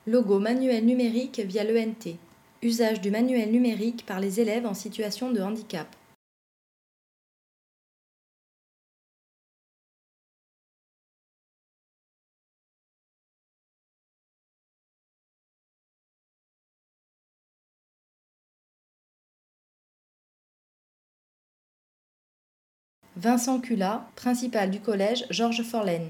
Logo manuel numérique via l'ENT. Usage du manuel numérique par les élèves en situation de handicap. Vincent Cullat, principal du collège Georges Forlenne.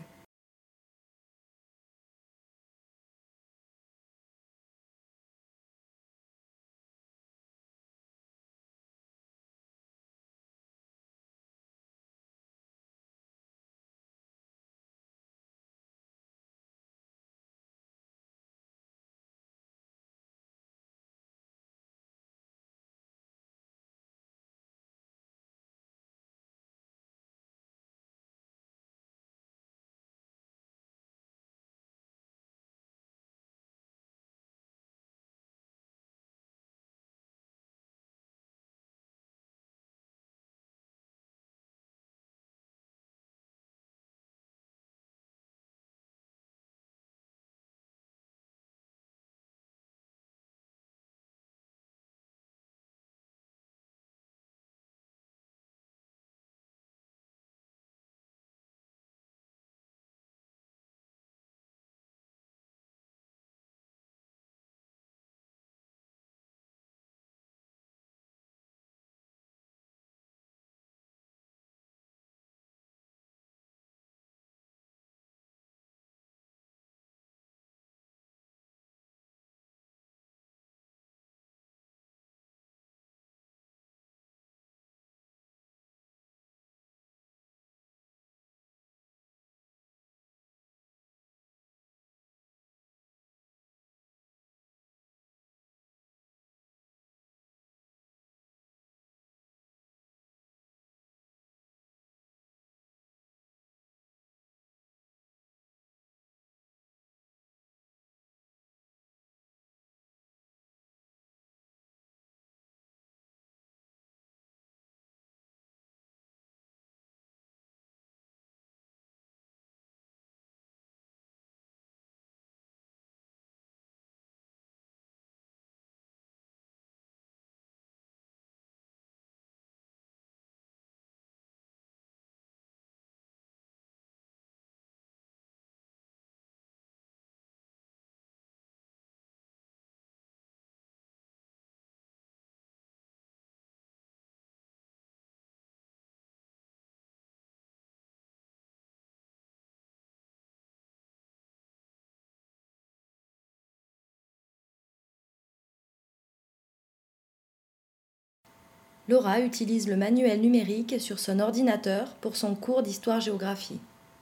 Laura utilise le manuel numérique sur son ordinateur pour son cours d'histoire-géographie.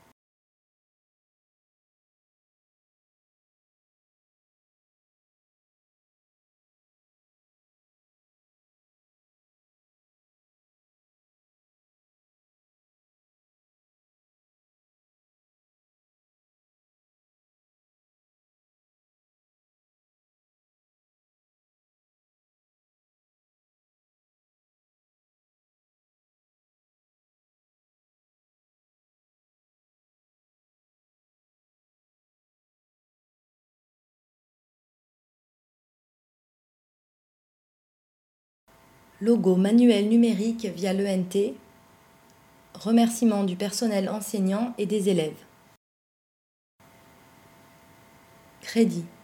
Logo manuel numérique via l'ENT. Remerciements du personnel enseignant et des élèves. Crédit.